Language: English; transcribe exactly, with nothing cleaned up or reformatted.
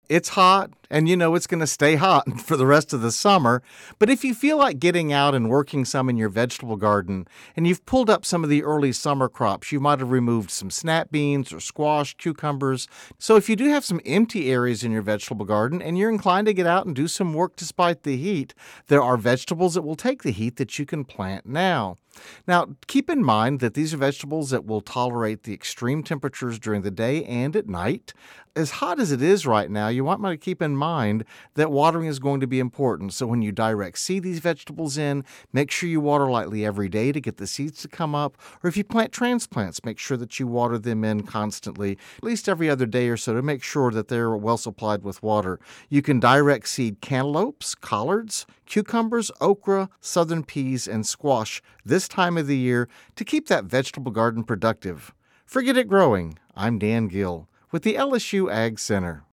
It's hot, and you know it's going to stay hot for the rest of the summer. But if you feel like getting out and working some in your vegetable garden, and you've pulled up some of the early summer crops, you might have removed some snap beans or squash, cucumbers. So if you do have some empty areas in your vegetable garden and you're inclined to get out and do some work despite the heat, there are vegetables that will take the heat that you can plant now. Now, keep in mind that these are vegetables that will tolerate the extreme temperatures during the day and at night. As hot as it is right now, you want to keep in mind that watering is going to be important. So when you direct seed these vegetables in, make sure you water lightly every day to get the seeds to come up. Or if you plant transplants, make sure that you water them in constantly, at least every other day or so, to make sure that they're well supplied with water. You can direct seed cantaloupes, collards, cucumbers, okra, southern peas, and squash this time of the year to keep that vegetable garden productive. For Get It Growing, I'm Dan Gill with the L S U Ag Center.